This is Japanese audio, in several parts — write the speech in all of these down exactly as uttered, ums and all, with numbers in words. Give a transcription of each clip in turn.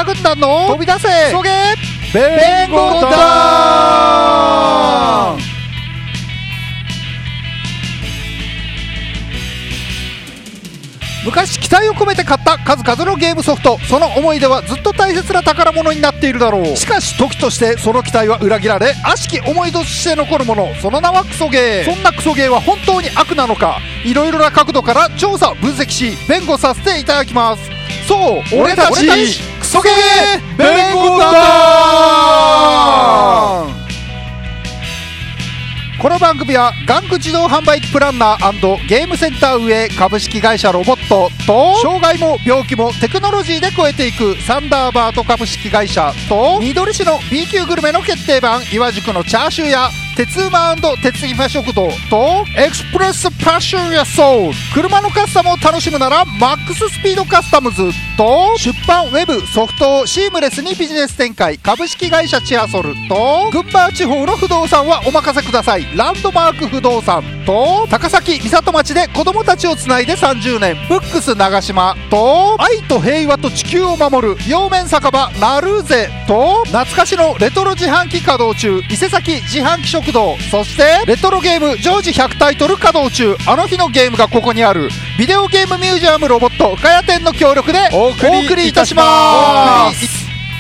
軍団の飛び出せそげ弁護団。昔期待を込めて買った数々のゲームソフト、その思い出はずっと大切な宝物になっているだろう。しかし時としてその期待は裏切られ、悪しき思い出として残るもの、その名はクソゲー。そんなクソゲーは本当に悪なのか、いろいろな角度から調査分析し弁護させていただきます。そう、俺たちクソゲー弁護団。この番組は玩具自動販売機プランナー&ゲームセンター運営株式会社ロボットと、障害も病気もテクノロジーで超えていくサンダーバート株式会社と、緑市の B 級グルメの決定版岩宿のチャーシューや鉄馬&鉄馬食堂と、エクスプレスパッションやソウル、車のカスタムを楽しむならマックススピードカスタムズと、出版ウェブソフトをシームレスにビジネス展開株式会社チアソルと、群馬地方の不動産はお任せくださいランドマーク不動産と、高崎三郷町で子供たちをつないでさんじゅうねんブックス長島と、愛と平和と地球を守る両面酒場なるぜと、懐かしのレトロ自販機稼働中伊勢崎自販機食堂、そしてレトロゲーム常時ひゃくタイトル稼働中あの日のゲームがここにあるビデオゲームミュージアムロボット深谷店の協力でお送りいたします。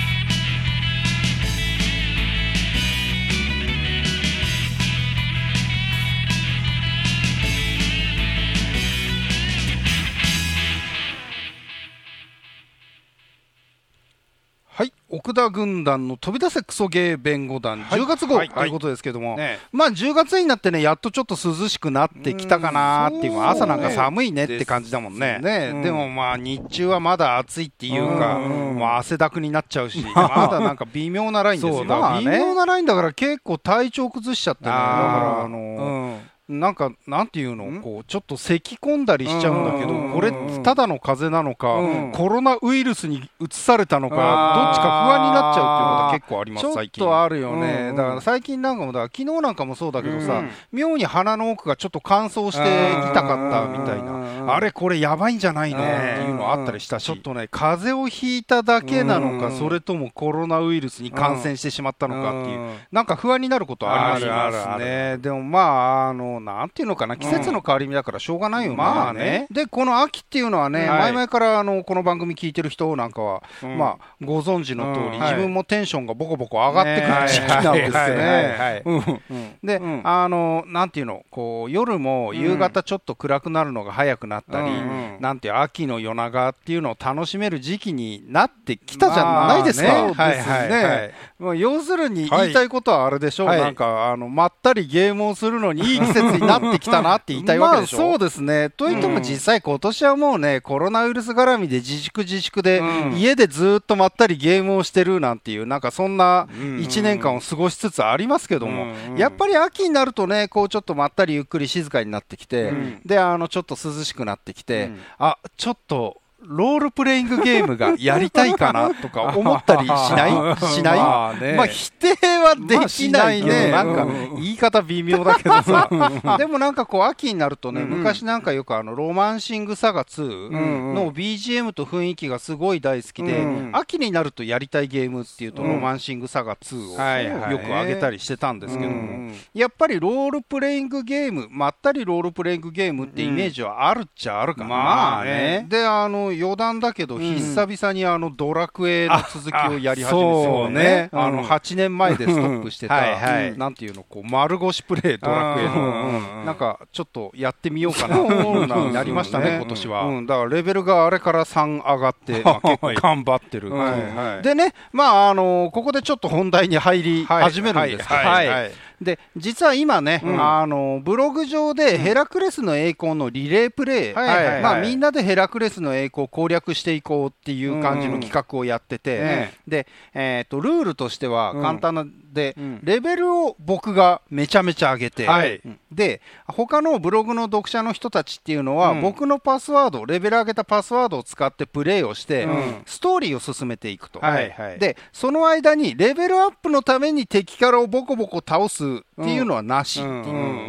はい、奥田軍団の飛び出せクソゲー弁護団、はい、じゅうがつ号、はい、ということですけども、はいね、まあじゅうがつになってね、やっとちょっと涼しくなってきたかなっていう、朝なんか寒いねって感じだもんね。ね、うん、でもまあ日中はまだ暑いっていうか、うん、まあ汗だくになっちゃうし、まだなんか微妙なラインですよ。そうだ、ね、微妙なラインだから結構体調崩しちゃってね。だからあのーうんなんかなんていうの、こうちょっと咳込んだりしちゃうんだけど、これただの風邪なのか、コロナウイルスにうつされたのか、どっちか不安になっちゃうっていうことは結構あります。最近ちょっとあるよね。だから最近なんかもだ、昨日なんかもそうだけどさ、妙に鼻の奥がちょっと乾燥して痛かったみたいな、あれこれやばいんじゃないのっていうのあったりしたし、ちょっとね風邪をひいただけなのか、それともコロナウイルスに感染してしまったのかっていう、なんか不安になることありますね。でもまああのなんていうのかな、季節の変わり目だからしょうがないよね。まあね。でこの秋っていうのはね、前々からあのこの番組聞いてる人なんかはまあご存知の通り、自分もテンションがボコボコ上がってくる時期なんですよね。であのなんていうの、こう夜も夕方ちょっと暗くなるのが早くなったり、なんていう秋の夜長っていうのを楽しめる時期になってきたじゃないですか。そうですね。要するに言いたいことはあれでしょう。なんかあのまったりゲームをするのにいい季節になってってきたなって言いたいわけでしょ。まあそうですね。といっても実際今年はもうね、コロナウイルス絡みで自粛自粛で、家でずっとまったりゲームをしてるなんていう、なんかそんないちねんかんを過ごしつつありますけども、やっぱり秋になるとね、こうちょっとまったりゆっくり静かになってきて、であのちょっと涼しくなってきて、あちょっとロールプレイングゲームがやりたいかなとか思ったりしないしないまあ、ね、まあ否定はできないね、まあ、なんか言い方微妙だけどさでもなんかこう秋になるとね、うん、昔なんかよくあのロマンシングサガツーの ビージーエム と雰囲気がすごい大好きで、うん、秋になるとやりたいゲームっていうと、うん、ロマンシングサガツーをよく挙げたりしてたんですけども、うん、やっぱりロールプレイングゲーム、まったりロールプレイングゲームってイメージはあるっちゃあるかな、まあね。であの余談だけど、うん、久々にあのドラクエの続きをやり始めて、そうね、あのはちねんまえでストップしてた、うんはいはい、なんていうの、こう丸腰プレイドラクエの、なんかちょっとやってみようかなと思うなになりましたね、今年は、うん、だからレベルがあれからさん上がって、まあ、結構頑張ってる、はいはい、でね、まああのここでちょっと本題に入り始めるんですけど、はいはいはいはい、で実は今ね、うん、あのブログ上でヘラクレスの栄光のリレープレイ、はいはいはい、まあ、みんなでヘラクレスの栄光を攻略していこうっていう感じの企画をやってて、うんうん、で、えーと、ルールとしては簡単な、うんで、うん、レベルを僕がめちゃめちゃ上げて、はい、で他のブログの読者の人たちっていうのは、うん、僕のパスワード、レベル上げたパスワードを使ってプレイをして、うん、ストーリーを進めていくと、はいはい、でその間にレベルアップのために敵キャラをボコボコ倒すっていうのはなしっていう、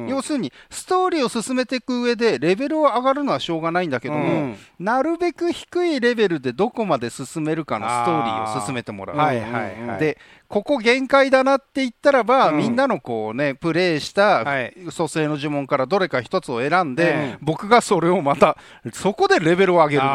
要するにストーリーを進めていく上でレベルを上がるのはしょうがないんだけども、うん、なるべく低いレベルでどこまで進めるかのストーリーを進めてもらう。はいはいはい、でここ限界だなって言ったらば、うん、みんなのこうねプレイした蘇生の呪文からどれか一つを選んで、はい、僕がそれをまたそこでレベルを上げるっていう。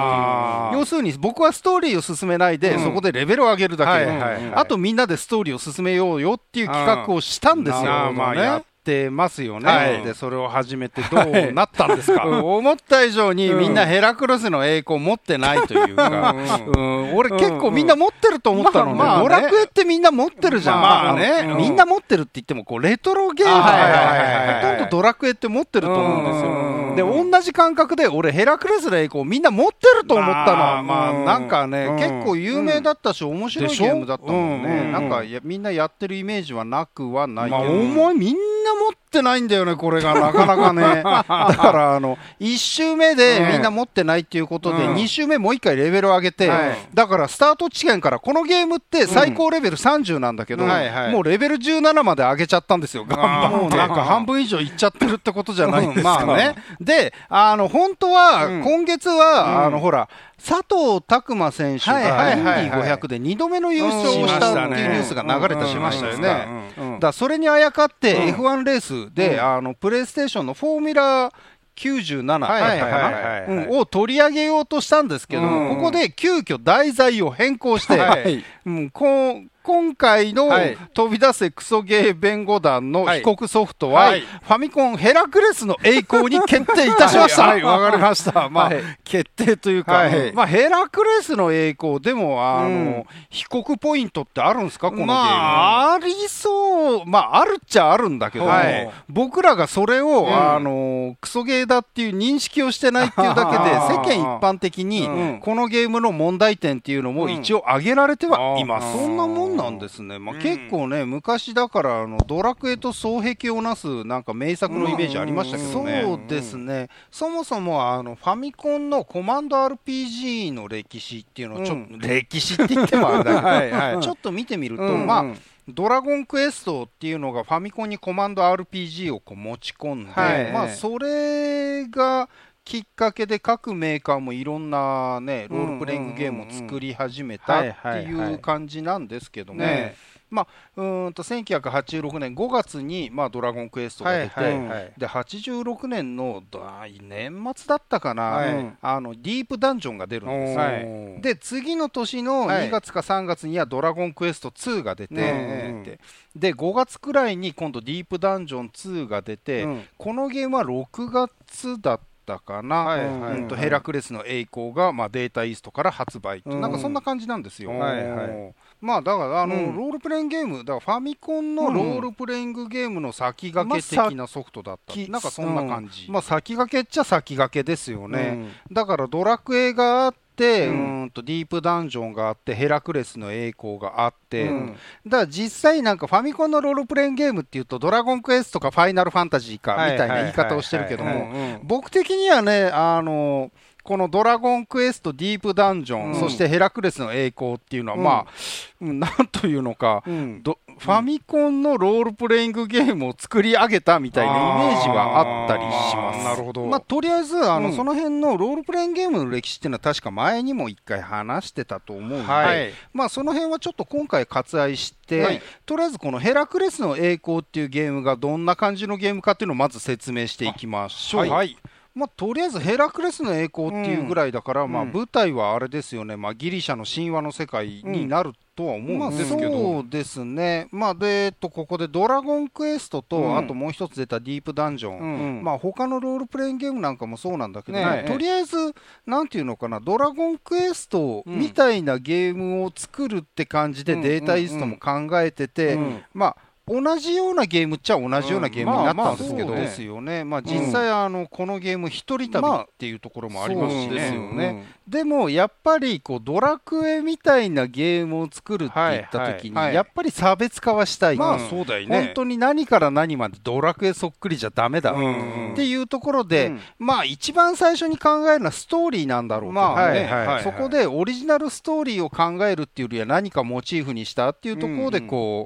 要するに僕はストーリーを進めないで、うん、そこでレベルを上げるだけ、はいはいはい、あとみんなでストーリーを進めようよっていう企画をしたんですよ。あまあやってますよね、はい、でそれを始めてどうなったんですか、はい、思った以上にみんなヘラクロスの栄光を持ってないというか、うん、うん、俺結構みんな持ってると思ったのね、まあまあね、ドラクエってみんな持ってるじゃん、まあね、うん、みんな持ってるって言ってもこうレトロゲームだからほとんどドラクエって持ってると思うんですよ、うん、で同じ感覚で俺ヘラクロスの栄光みんな持ってると思ったの、まあ、まあ、なんかね、うん、結構有名だったし面白いゲームだったもんね、うん、なんかやみんなやってるイメージはなくはないけど、まあ、お前みんな持ってないんだよねこれがなかなかねだからあのいち周目でみんな持ってないっていうことで、うん、に周目もういっかいレベルを上げて、はい、だからスタート地点からこのゲームって最高レベルさんじゅうなんだけど、うんはいはい、もうレベルじゅうななまで上げちゃったんですよ、頑張ってもうなんか半分以上いっちゃってるってことじゃないですか、うん、まあね。であの本当は、うん、今月は、うん、あのほら佐藤拓磨選手がインディごひゃくでにどめの優勝をしたっていうニュースが流れてしましたよね。だからそれにあやかって エフワン レースで、うん、あのプレイステーションのフォーミュラきゅうじゅうななを取り上げようとしたんですけど、うん、ここで急遽題材を変更して、はいうん、こう今回の飛び出せクソゲー弁護団の被告ソフトは、はい、ファミコンヘラクレスの栄光に決定いたしました。はい、わ、はい、かりました。まあ、はい、決定というか、はい、まあヘラクレスの栄光でもあの、うん、被告ポイントってあるんですかこのゲーム？まあありそう、まああるっちゃあるんだけど、はい、僕らがそれを、うん、あのクソゲーだっていう認識をしてないっていうだけで世間一般的に、うん、このゲームの問題点っていうのも一応挙げられてはいます。うん、そんなもんなんですね、まあ、結構ね、うん、昔だからあのドラクエと双璧をなすなんか名作のイメージありましたけどね、うん、そうですね、そもそもあのファミコンのコマンド アールピージー の歴史っていうのをちょっと、うん、歴史って言ってもあれだけどはい、はい、ちょっと見てみると、うん、まあドラゴンクエストっていうのがファミコンにコマンド アールピージー をこう持ち込んで、はい、まあそれがきっかけで各メーカーもいろんなねロールプレイングゲームを作り始めたっていう感じなんですけども、まあうーんとせんきゅうひゃくはちじゅうろくねんごがつにまあドラゴンクエストが出て、はいはいはい、ではちじゅうろくねんの年末だったかな、はい、あのディープダンジョンが出るんですよ、はい、で次の年のにがつかさんがつにはドラゴンクエストツーが出て、はい、で, でごがつくらいに今度ディープダンジョンツーが出て、うん、このゲームはろくがつだっただかな、はいはいはい、うんとヘラクレスの栄光が、まあ、データイーストから発売と、うん、なんかそんな感じなんですよ、はいはい、まあだからあの、うん、ロールプレイングゲームだからファミコンのロールプレイングゲームの先駆け的なソフトだった、まあ、なんかそんな感じ、うん、まあ先駆けっちゃ先駆けですよね、うん、だからドラクエがあってで、うん、うんとディープダンジョンがあってヘラクレスの栄光があって、うん、だから実際なんかファミコンのロールプレイングゲームっていうとドラゴンクエストかファイナルファンタジーかみたいな言い方をしてるけども僕的にはねあのこのドラゴンクエストディープダンジョン、うん、そしてヘラクレスの栄光っていうのは、うん、まあ、うん、なんというのか、うん、ファミコンのロールプレイングゲームを作り上げたみたいなイメージはあったりします。なるほど。まあ、とりあえずあの、うん、その辺のロールプレイングゲームの歴史っていうのは確か前にも一回話してたと思うので、はい、まあ、その辺はちょっと今回割愛して、はい、とりあえずこのヘラクレスの栄光っていうゲームがどんな感じのゲームかっていうのをまず説明していきましょう。はいはい、まあ、とりあえずヘラクレスの栄光っていうぐらいだから、うん、まあ、舞台はあれですよね、まあ、ギリシャの神話の世界になるとは思うんですけど、まあ、そうですね、まあ、で、えっと、ここでドラゴンクエストと、うん、あともう一つ出たディープダンジョン、うん、まあ、他のロールプレイングゲームなんかもそうなんだけど、ね、とりあえずなんていうのかな、ドラゴンクエストみたいなゲームを作るって感じでデータイーストも考えてて、まあ同じようなゲームっちゃ同じようなゲームになったんですけど、ですよね。まあ実際あのこのゲーム一人旅っていうところもありますしね。でもやっぱりこうドラクエみたいなゲームを作るって言った時にやっぱり差別化はしたい。まあそうだよね。本当に何から何までドラクエそっくりじゃダメだっていうところで、まあ一番最初に考えるのはストーリーなんだろうと。そこでオリジナルストーリーを考えるっていうよりは何かモチーフにしたっていうところでこう。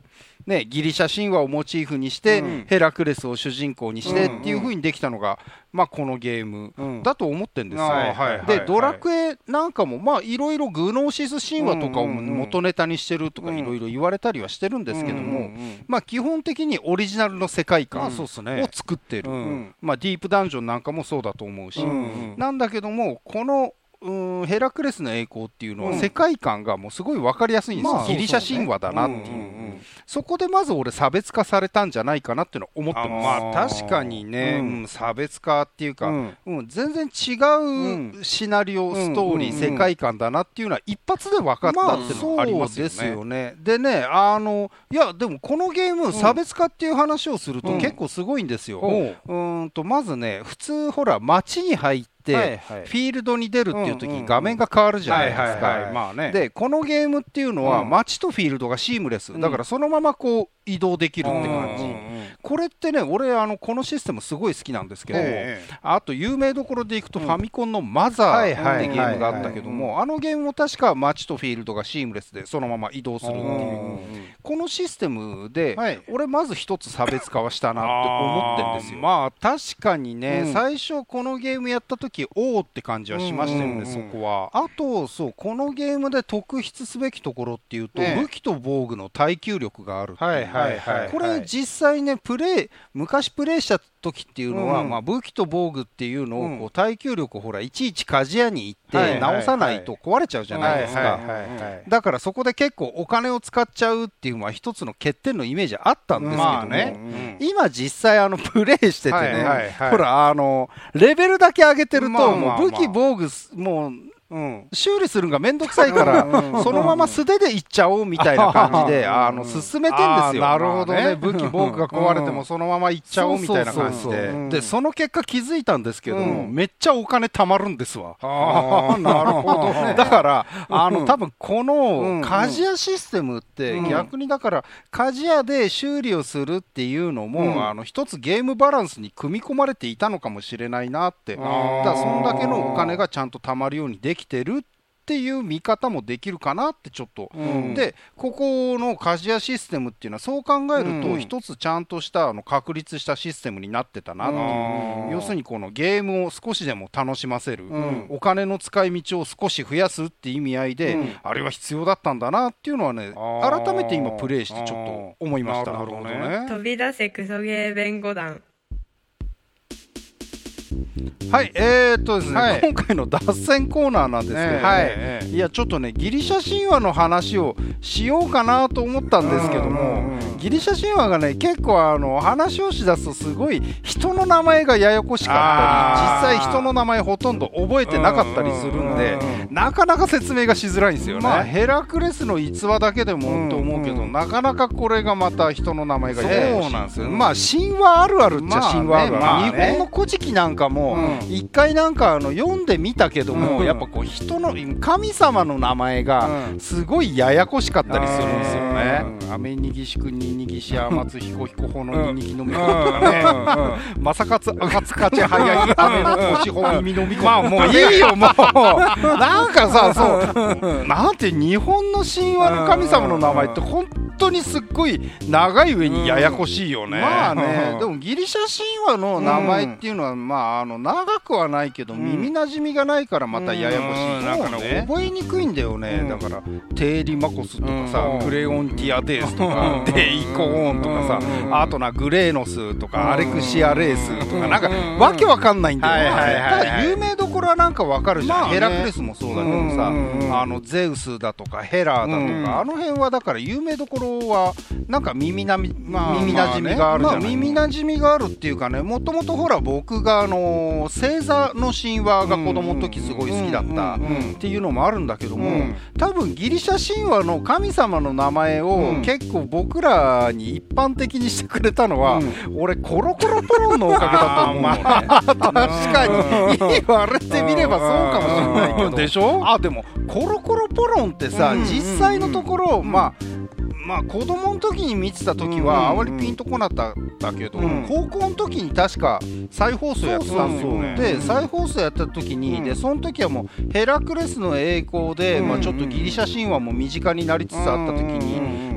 ね、ギリシャ神話をモチーフにして、うん、ヘラクレスを主人公にしてっていう風にできたのが、まあ、このゲームだと思ってるんですよ。でドラクエなんかもまあいろいろグノーシス神話とかを元ネタにしてるとかいろいろ言われたりはしてるんですけども、まあ基本的にオリジナルの世界観を作ってる、まあディープダンジョンなんかもそうだと思うし、なんだけどもこのうんヘラクレスの栄光っていうのは世界観がもうすごい分かりやすいんですよ、ギリシャ神話だなっていう、そこでまず俺差別化されたんじゃないかなっていうのは思ってます。まあ確かにね、うんうん、差別化っていうか、うんうん、全然違うシナリオ、ストーリー、世界観だなっていうのは一発で分かったっていうのはありますよね。そうですよね。でね、あのいやでもこのゲーム差別化っていう話をすると結構すごいんですよ。うん、うんとまずね、普通ほら街に入ってフィールドに出るっていう時に画面が変わるじゃないですか。でこのゲームっていうのは街とフィールドがシームレスだからそのままこう移動できるって感じ。これってね俺あのこのシステムすごい好きなんですけど、あと有名どころでいくとファミコンのマザーってゲームがあったけども、あのゲームも確か街とフィールドがシームレスでそのまま移動するっていうこのシステムで俺まず一つ差別化はしたなって思ってるんですよ。まあ確かにね、最初このゲームやった時おーって感じはしましたよね、そこは。あとそうこのゲームで特筆すべきところっていうと、武器と防具の耐久力があるっていう、これ実際ねプレイ昔プレイした時っていうのは、まあ武器と防具っていうのをこう耐久力をほらいちいち鍛冶屋に行って直さないと壊れちゃうじゃないですか。だからそこで結構お金を使っちゃうっていうのは一つの欠点のイメージあったんですけども、ね、今実際あのプレイしててね、ほらあのレベルだけ上げてるともう武器防具もううん、修理するのがめんどくさいからそのまま素手でいっちゃおうみたいな感じであの進めてんですよ。なるほどね。武器防具が壊れてもそのままいっちゃおうみたいな感じで、でその結果気づいたんですけども、めっちゃお金貯まるんですわ。あなるほどね。だからあの多分この鍛冶屋システムって逆にだから鍛冶屋で修理をするっていうのもあの一つゲームバランスに組み込まれていたのかもしれないなって。だからそんだけのお金がちゃんと貯まるようにできてるっていう見方もできるかなってちょっと、うん、でここの鍛冶屋システムっていうのはそう考えると一つちゃんとしたあの確立したシステムになってたなっていう、要するにこのゲームを少しでも楽しませる、うん、お金の使い道を少し増やすっていう意味合いで、うん、あれは必要だったんだなっていうのはね改めて今プレイしてちょっと思いました。なるほどね。 飛び出せクソゲー弁護団。 はい、えーっとですね、はい、今回の脱線コーナーなんですけど、ね、はいえー、いやちょっとねギリシャ神話の話をしようかなと思ったんですけども、ギリシャ神話がね結構あの話をしだすとすごい人の名前がややこしかったり、実際人の名前ほとんど覚えてなかったりするんで、なかなか説明がしづらいんですよね。まあ、ヘラクレスの逸話だけでもと思うけど、なかなかこれがまた人の名前がややこしい。そうなんですよ。まあ神話あるあるっちゃ神話あるある、まあねまあね、日本の古事記なんかも一回なんかあの読んでみたけども、やっぱこう人の神様の名前がすごいややこしかったりするんですよね。アメニギシクニニギシアマツヒコヒコホノニニギノミコとかね、マサカツアカツカチハヤギアメノコシホミミノミコ。まあもういいよもうなんかさそうなんて日本の神話の神様の名前って本当にすっごい長い上にややこしいよね。まあねでもギリシャ神話の名前っていうのはまああの長くはないけど耳なじみがないからまたややこしい。だから覚えにくいんだよね。だからテーリマコスとかさクレオンティアデースとかデイコーンとかさ、あとなグレーノスとかアレクシアレースとかなんかわけわかんないんだよ。ただ有名どころはなんかわかるじゃん。ヘラクレスもそうだけどさ、あのゼウスだとかヘラーだとかあの辺はだから有名どころはなんか耳なみ耳なじみがあるじゃない。耳なじみがあるっていうかね、もともとほら僕があの星座の神話が子供の時すごい好きだったっていうのもあるんだけども、多分ギリシャ神話の神様の名前を結構僕らに一般的にしてくれたのは、俺コロコロポロンのおかげだと思うのね。確かに言われてみればそうかもしれないけどでしょ。あでもコロコロポロンってさ、実際のところまあまあ子供の時に見てた時はあまりピンとこなかったけど、うん、高校の時に確か再放送やってたんですよ。そうそうそうで再放送やった時に、うん、でその時はもうヘラクレスの栄光で、うん、まあ、ちょっとギリシャ神話も身近になりつつあった時に、うん、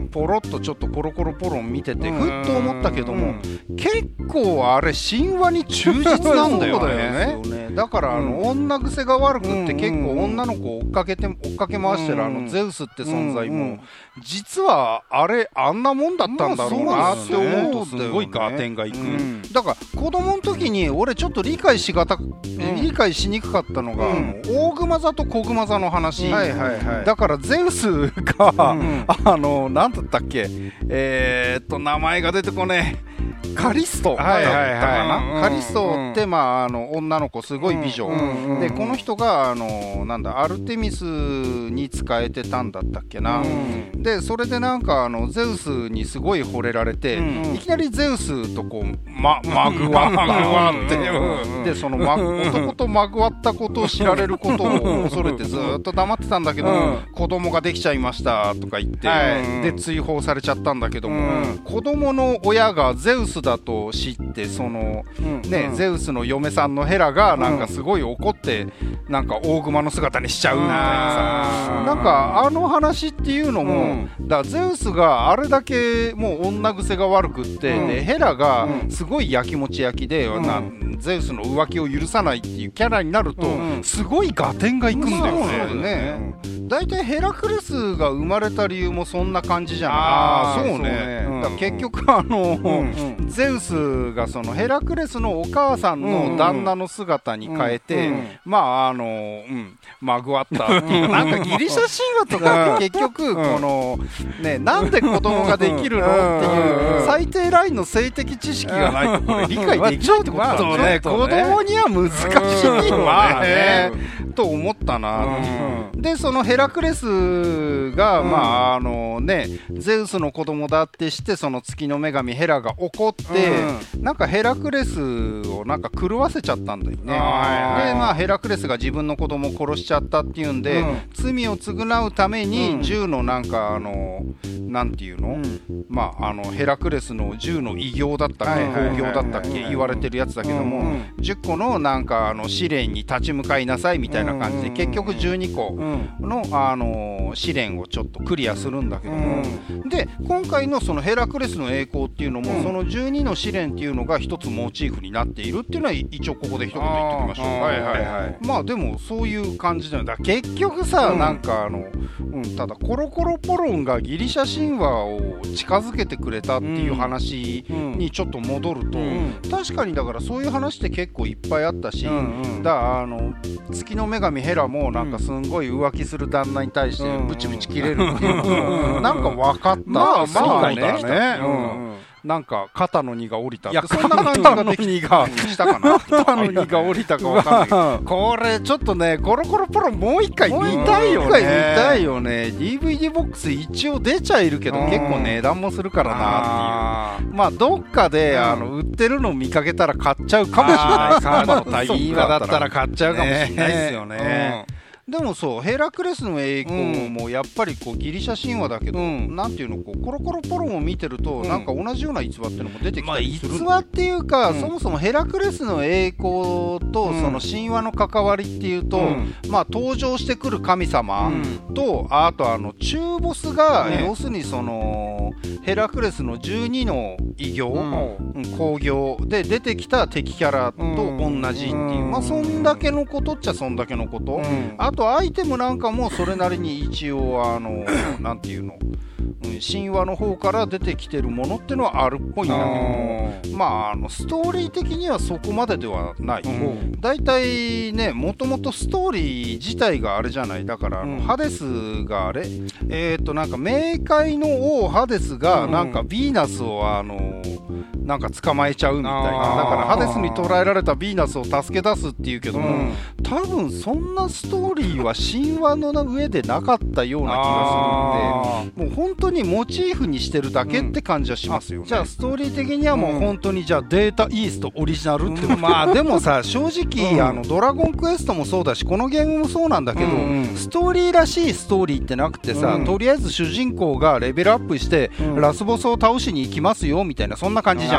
ポロッとちょっとコロコロポロン見ててふっと思ったけども、結構あれ神話に忠実なんだよね。だからあの女癖が悪くって結構女の子を追っかけて追っかけ回してるあのゼウスって存在も実はあれあんなもんだったんだろうなって思うとすごいガーテンがいく。だから子供の時に俺ちょっと理解しがた理解しにくかったのが大熊座と小熊座の話だからゼウスがあのなんだったっけえーっと名前が出てこねえカリストだったかな。カリストってまああの女の子すごい美女でこの人があのなんだアルテミスに仕えてたんだったっけな。でそれでなんかあのゼウスにすごい惚れられていきなりゼウスとこうままぐわまぐわってでそのま男とまぐわったことを知られることを恐れてずっと黙ってたんだけど子供ができちゃいましたとか言ってで追放されちゃったんだけども子供の親がゼウスだと知ってそのねゼウスの嫁さんのヘラがなんかすごい怒ってなんか大熊の姿にしちゃうみたいなさなんかあの話っていうのもだゼウスがあれだけもう女癖が悪くってでヘラがすごいやきもち焼きでなゼウスの浮気を許さないっていうキャラになるとすごい合点がいくんだよね。だいたいヘラクレスが生まれた理由もそんな感じじゃない。ああそうね。結局あのゼウスがそのヘラクレスのお母さんの旦那の姿に変えてまああのうんまぐわったっていうなんかギリシャ神話とかって結局このねなんで子供ができるのっていう最低ラインの性的知識がないとこれ理解できないってことだよね。子供には難しいわねと思ったな。でそのヘラクレスがまああのねゼウスの子供だってしてその月の女神ヘラが怒ってなんかヘラクレスをなんか狂わせちゃったんだよね。でまあヘラクレスが自分の子供を殺しちゃったっていうんで罪を償うためにじゅうのなんかあのなんていうのまああのヘラクレスのじゅうの偉業だったっけ興行だったっけ言われてるやつだけどもじゅっこのなんかあの試練に立ち向かいなさいみたいな感じで結局じゅうにこのあの試練をちょっとクリアするんだけどもで今回のそのヘラクレスの栄光っていうのもそのじゅうにの試練っていうのが一つモチーフになっているっていうのは一応ここで一言言っておきましょう。はいはいはい。まあでもそういう感じだよ。だから結局さなんかあのうんただコロコロポロンがギリシャ神話を近づけてくれたっていう話にちょっと戻ると確かにだからそういう話って結構いっぱいあったしだあの月の女神ヘラもなんかすんごい浮気する旦那に対してブチブチ切れるっていうのもなんか分かった。まあまあね。なんか肩の荷が下りたってそんな感じができたしたかな。肩の荷が下りたかわかんないけどこれちょっとねコロコロポロもう一回見たいよね。もう一回見たいよね。 ディーブイディー ボックス一応出ちゃいるけど結構値段もするからなっていうまあどっかであの売ってるの見かけたら買っちゃうかもしれないカードのタイミングだったら買っちゃうかもしれないですよね。でもそうヘラクレスの栄光もやっぱりこうギリシャ神話だけど、うん、なんていうのこうコロコロポロンを見てると、うん、なんか同じような逸話っていうのも出てきたりする、まあ、逸話っていうか、うん、そもそもヘラクレスの栄光とその神話の関わりっていうと、うん、まあ登場してくる神様と、うん、あとあの中ボスが、ね、要するにそのヘラクレスのじゅうにの偉業、うん、興行で出てきた敵キャラと同じっていう、うん、まあそんだけのことっちゃそんだけのこと、うん、あとアイテムなんかもそれなりに一応あのなんていうの、うん、神話の方から出てきてるものってのはあるっぽいんだけどまああのストーリー的にはそこまでではない。だいたいねもともとストーリー自体があれじゃない。だからあの、うん、ハデスがあれえっとなんか冥界の王ハデスがなんかヴィーナスをあのなんか捕まえちゃうみたいな。だからハデスに捕らえられたヴィーナスを助け出すっていうけども、うん、多分そんなストーリーは神話の上でなかったような気がするんでもう本当にモチーフにしてるだけって感じはしますよね、うん、じゃあストーリー的にはもう本当にじゃあデータイーストオリジナルってこと、うん、まあでもさ正直、うん、あのドラゴンクエストもそうだしこのゲームもそうなんだけど、うんうん、ストーリーらしいストーリーってなくてさ、うん、とりあえず主人公がレベルアップして、うん、ラスボスを倒しに行きますよみたいなそんな感じじゃん。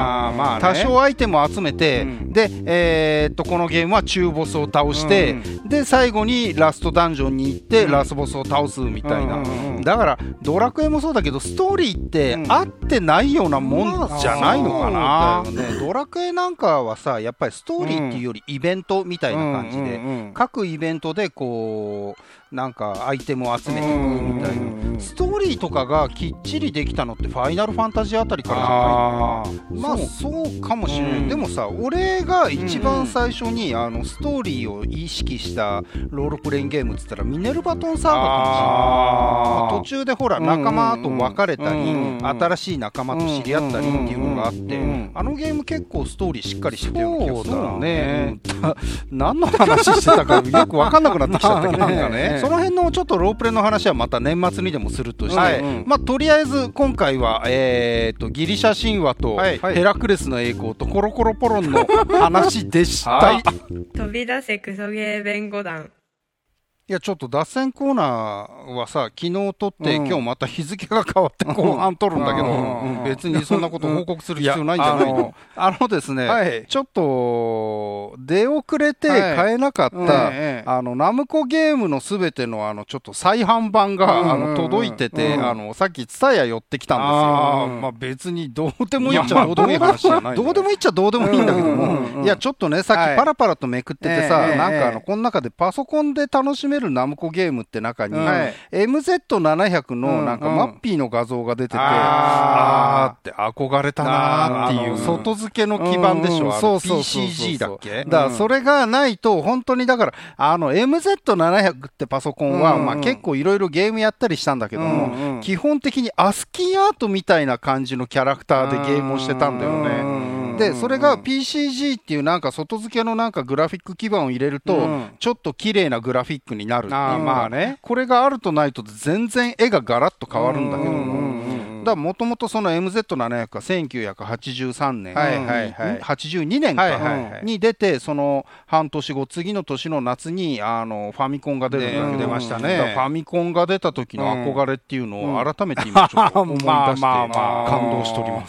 ゃん、まあね、多少アイテムを集めて、うん、で、えー、っとこのゲームは中ボスを倒して、うん、で最後にラストダンジョンに行って、うん、ラスボスを倒すみたいな、うん、だからドラクエもそうだけどストーリーって合ってないようなもんじゃないのかな、うん、ね、ドラクエなんかはさやっぱりストーリーっていうよりイベントみたいな感じで、うんうんうん、各イベントでこうなんかアイテムを集めていくみたいな、ストーリーとかがきっちりできたのってファイナルファンタジーあたりからじゃない？まあそうかもしれない、うん、でもさ俺が一番最初にあのストーリーを意識したロールプレイングゲームって言ったらミネルバトンサーガかもしれない。まあ、途中でほら仲間と別れたり、うんうん、新しい仲間と知り合ったりっていうのがあって、うんうん、あのゲーム結構ストーリーしっかりしてたような気がするんだね。何の話してたかよく分かんなくなってきちゃったけどねその辺のちょっとロープレの話はまた年末にでもするとして、はい、まあ、とりあえず今回は、えー、とギリシャ神話とヘラクレスの栄光とコロコロポロンの話でした、はい、 飛び出せクソゲー弁護団。 いやちょっと脱線コーナーはさ昨日撮って、うん、今日また日付が変わって後半撮るんだけど、うんうん、別にそんなこと報告する必要ないんじゃないの？あのですね、はい、ちょっと出遅れて買えなかった、はい、あのナムコゲームのすべてのあのちょっと再販版が、うん、あの届いてて、うん、あのさっきツタヤ寄ってきたんですよ。あ、まあ、別にどうでもいいっちゃどうでもいい話じゃない、どうでもいいっちゃどうでもいいんだけども、いやちょっとねさっきパラパラとめくっててさ、はい、なんかあのこの中でパソコンで楽しめるナムコゲームって中に、はい、エムゼットななひゃく のなんかマッピーの画像が出てて、うん、あーって憧れたなーっていう外付けの基板でしょ、うん、あの ピーシージー だっけ、だからそれがないと本当にだからあの エムゼットななひゃく ってパソコンは、うん、まあ、結構いろいろゲームやったりしたんだけども、うんうん、基本的にアスキーアートみたいな感じのキャラクターでゲームをしてたんだよね、うん、でそれが ピーシージー っていうなんか外付けのなんかグラフィック基板を入れると、うん、ちょっと綺麗なグラフィックになるっていう、まあね、これがあるとないと全然絵がガラッと変わるんだけども、だもともとその エムゼットななひゃく がせんきゅうひゃくはちじゅうさんねん、はいはいはい、はちじゅうにねんか、はいはいはい、に出てその半年後次の年の夏にあのファミコンが出るんだけど、ね、出ましたね。ファミコンが出た時の憧れっていうのを改めて今ちょっと思い出して感動しております。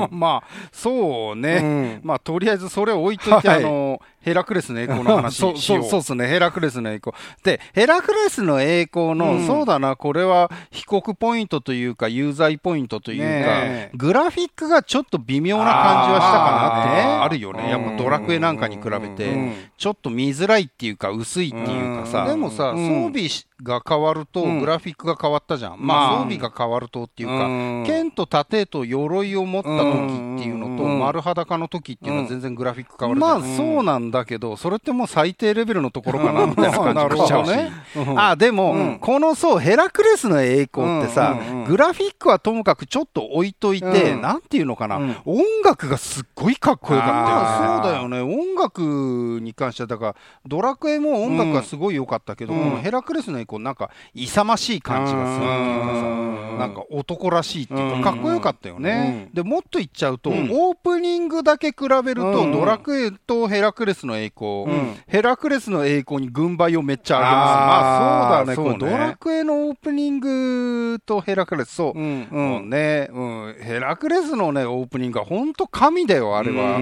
まあそうね、うん、まあとりあえずそれを置いといて、はい、あのヘラクレスの栄光の話しよう。そうそうですね、ヘラクレスの栄光でヘラクレスの栄光の、うん、そうだな、これは被告ポイントというか有罪ポイントというか、ね、グラフィックがちょっと微妙な感じはしたかなってあるよね。やっぱドラクエなんかに比べてちょっと見づらいっていうか薄いっていうかさ、でもさ、装備が変わるとグラフィックが変わったじゃん、うん、まあ装備が変わるとっていうか、うん、剣と盾と鎧を持った時っていうのと、うん、丸裸の時っていうのは全然グラフィック変わるじゃん、まあそうなんだけどそれってもう最低レベルのところかなみたいな感じがしちゃうし、うん、あでも、うん、このそうヘラクレスの栄光ってさ、うんうんうん、グラフィックはともかくちょっと置いといて、うん、なんていうのかな、うん、音楽がすっごいかっこよかったよね。そうだよね、音楽に関してはだからドラクエも音楽がすごい良かったけど、うん、このヘラクレスの栄光なんか勇ましい感じがするっていうかさ、うん、なんか男らしいっていうかかっこよかったよね、うん、でもっと言っちゃうと、うん、オープニングだけ比べると、うん、ドラクエとヘラクレスの栄光、うん、ヘラクレスの栄光に軍配をめっちゃ上げます。まあそうだね、そうね、ドラクエのオープニングとヘラクレス、そう、うんうん、ね、うん、ヘラクレスのねオープニングは本当神だよあれは、うん、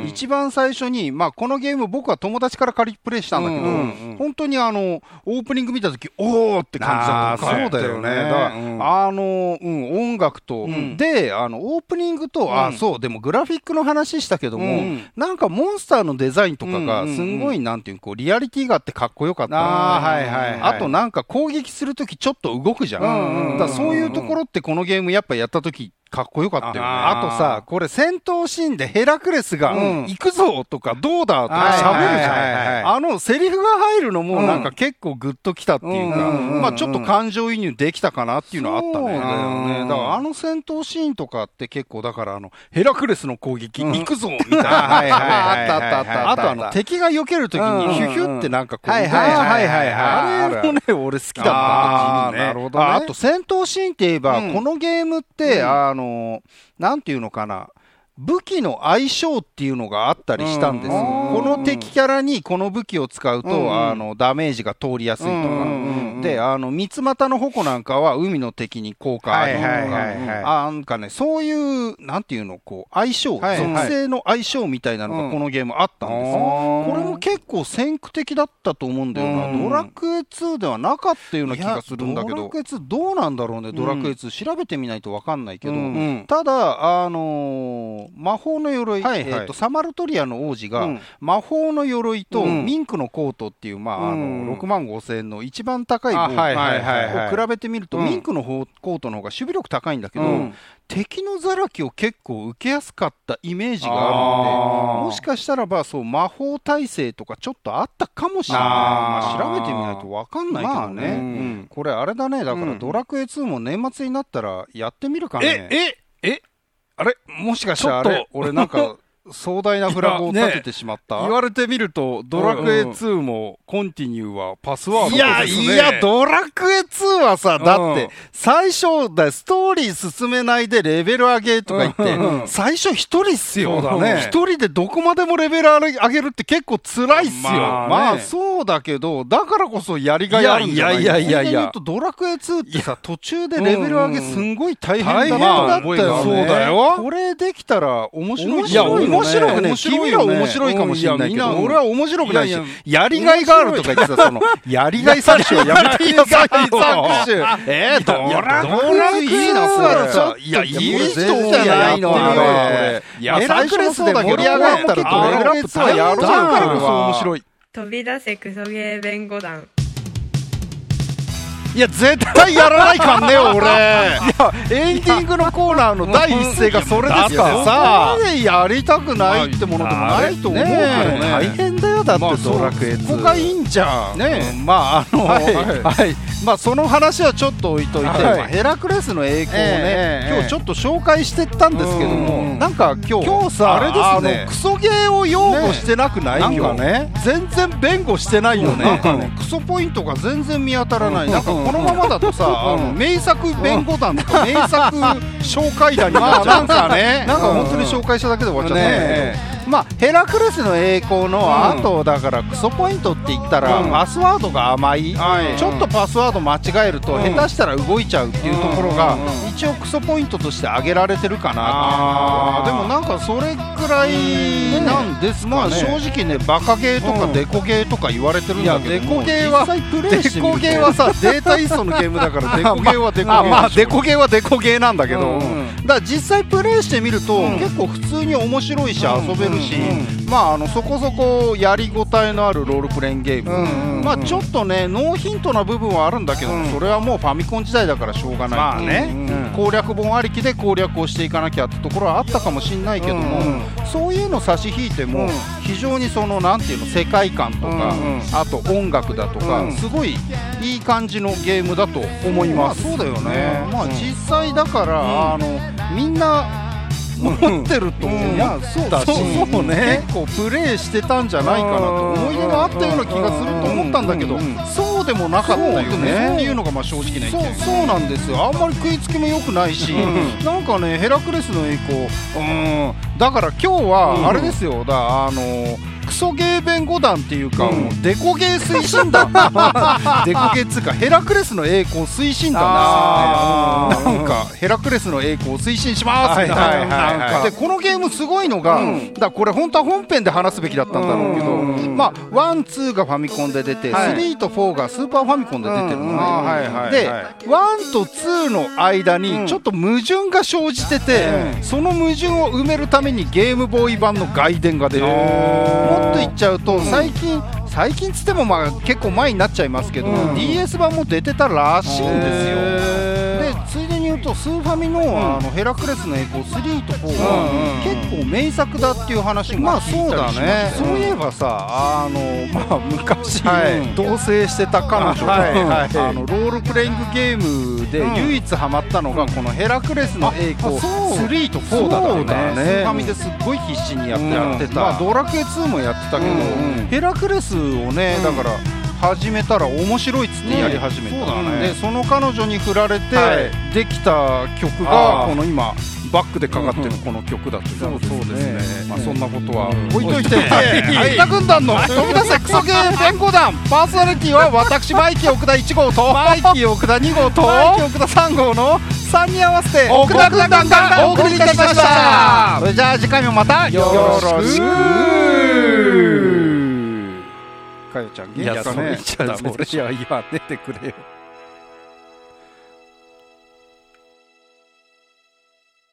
一番最初に、まあこのゲーム僕は友達から借りプレイしたんだけど、うんうんうん、本当にあのオープニング見た時おーって感じだった。そうだよね。だから、うん、あの、うん、音楽と、うん、で、あの、オープニングと、うん、あ、そう、でもグラフィックの話したけども、うん、なんかモンスターのデザインとかが、すんごい、なんていう、こう、リアリティがあってかっこよかった、ね。あ、はいはいはい。あとなんか攻撃するときちょっと動くじゃん。うんうん、だからそういうところってこのゲームやっぱやったとき、かっこよかったよね。あ, あとさ、これ戦闘シーンでヘラクレスが、うん、行くぞとかどうだとか喋るじゃん。あのセリフが入るのもなんか結構グッときたっていうか、うん、まあちょっと感情移入できたかなっていうのはあったね。そうだよね。だからあの戦闘シーンとかって結構だからあのヘラクレスの攻撃、うん、行くぞみたいな。あったあったあった。あとあの敵が避けるときにヒュヒュってなんかこう、はいはいはいはい。あれもね俺好きだった。あなるほどね。あと戦闘シーンって言えば、このゲームってあのなんていうのかな、 武器の相性っていうのがあったりしたんです、うん、この敵キャラにこの武器を使うと、うん、あのダメージが通りやすいとか、うん、であの三つ股の矛なんかは海の敵に効果あるとか、なんかねそういうなんていうのこう相性、はいはい、属性の相性みたいなのがこのゲームあったんです、うん、これも結構先駆的だったと思うんだよな、うん、ドラクエツーではなかったような気がするんだけど、ドラクエツーどうなんだろうね、ドラクエツー、うん、調べてみないと分かんないけど、うん、ただあのー魔法の鎧、はいはい、えーと、サマルトリアの王子が、うん、魔法の鎧とミンクのコートっていう、まあ、あのろくまんごせんえんの一番高い武器を比べてみると、うん、ミンクのコートの方が守備力高いんだけど、うん、敵のザラキを結構受けやすかったイメージがあるので、もしかしたらばそう魔法耐性とかちょっとあったかもしれない。まあ、調べてみないと分かんないけどね、まあね、うん、これあれだね、だからドラクエツーも年末になったらやってみるかね。 えええあれもしかしたらあれ俺なんか壮大なフラグを立ててしまった、 ね、言われてみるとドラクエツーもコンティニューはパスワードですね。 いやいやドラクエツーはさ、だって最初だストーリー進めないでレベル上げとか言って最初一人っすよ。 そうだね、 一人でどこまでもレベル上げるって結構辛いっすよ。まあ、ね、まあそうだけどだからこそやりがいあるんじゃない。 いやいやいやいや、 ドラクエツーってさ途中でレベル上げすんごい大変だった覚えが、そうだよ。 これできたら面白い。 いや面白いね。 君ら面白いかもしれないけど、うん、俺は面白くないし、いやいややりがいがあるとか言ってた、そのやりがい搾取はやめてくださいよ。えー、ドラクエいいな、それ。いや、いい人じゃないの、あれ。いや、最初のそうだけど、盛り上がったらドラクエツーはやろうからこそ面白い。 飛び出せクソゲー弁護団。 いや絶対やらないかんね俺。いやエンディングのコーナーの第一声がそれですからさ、そこまでやりたくないってものでもないと思うけどね。大変だよだってドラクエツー。ここがいいんじゃんね。まああのはいまあその話はちょっと置いといて、ヘラクレスの栄光をね今日ちょっと紹介してったんですけども、なんか今日今日さあれですね、クソゲーを擁護してなくない？なんかね全然弁護してないよね。なんかねクソポイントが全然見当たらない。なんかこのままだとさ、あの名作弁護団とか名作紹介団になっちゃう。なんかね、なんか本当に紹介しただけで終わっちゃったんだけど。まあヘラクレスの栄光のあとだからクソポイントって言ったらパスワードが甘い、ちょっとパスワード間違えると下手したら動いちゃうっていうところが一応クソポイントとして挙げられてるかな。でもなんかそれくらいなんですかね。正直ねバカゲーとかデコゲーとか言われてるんだけど、デコゲーはデコゲーはさデータイーストのゲームだからデコゲーはデコゲー、まあデコゲーはデコゲーなんだけど、だから実際プレイしてみると結構普通に面白いし遊べるし、まああのそこそこやりごたえのあるロールプレイングゲーム、まあちょっとねノーヒントな部分はあるんだけど、それはもうファミコン時代だからしょうがない。まあね攻略本ありきで攻略をしていかなきゃってところはあったかもしれないけども、そういうの差し引いても非常にそのなんていうの世界観とかあと音楽だとかすごいいい感じのゲームだと思います。そうだよね。まあ実際だからあのみんな持ってると思ったし、そうね結構プレイしてたんじゃないかなと思い出があったような気がすると思ったんだけど、そうでもなかったよねっていうのがまあ正直な意見。そうそうなんですよ。あんまり食いつきも良くないし、なんかねヘラクレスの栄光、うんだから今日はあれですよ、だあのクソゲー弁護団っていうか、もうデコゲー推進団デコゲーっつうかヘラクレスの栄光推進団ですよね。なんかヘラクレスの栄光を推進しますみたいな。でこのゲームすごいのが、だこれ本当は本編で話すべきだったんだろうけど、まあワンツーがファミコンで出て、スリーとフォーがスーパーファミコンで出てるのね。でワンとツーの間にちょっと矛盾が生じてて、その矛盾を埋めるためにゲームボーイ版の外伝が出る。もっと言っちゃうと最近最近つってもまあ結構前になっちゃいますけど、うん、ディーエス 版も出てたらしいんですよ。でついでに言うとスーファミの、うん、あのヘラクレスの栄光スリーとフォーが、うん、結構名作だっていう話も聞いたりしました。まあそうだね。そういえばさあの、まあ、昔、はい、同棲してた彼女が、はいはい、あのロールプレイングゲームで唯一ハマったのが、うん、このヘラクレスの栄光スリーとフォーだったね。スーファミですっごい必死にやってやってた、うんまあ、ドラクエツーもやってたけど、うん、ヘラクレスをね、だから始めたら面白いっつってやり始めた、 ね、そうだね、 でその彼女に振られて、 はい、 できた曲がこの今バックでかかってるこの曲だという、 そうですね、 まあ、そんなことは置いといて、 秋田軍団の飛び出せクソゲー弁護団、パーソナリティは私マイキー奥田いち号とマイキー奥田に号とマイキー奥田さん号のさんに合わせて奥田軍団がお送りいたしました。 それじゃあ次回もまたよろしく。かよちゃん元気かね。 いやそれじゃあそれじゃ言わねてくれよ。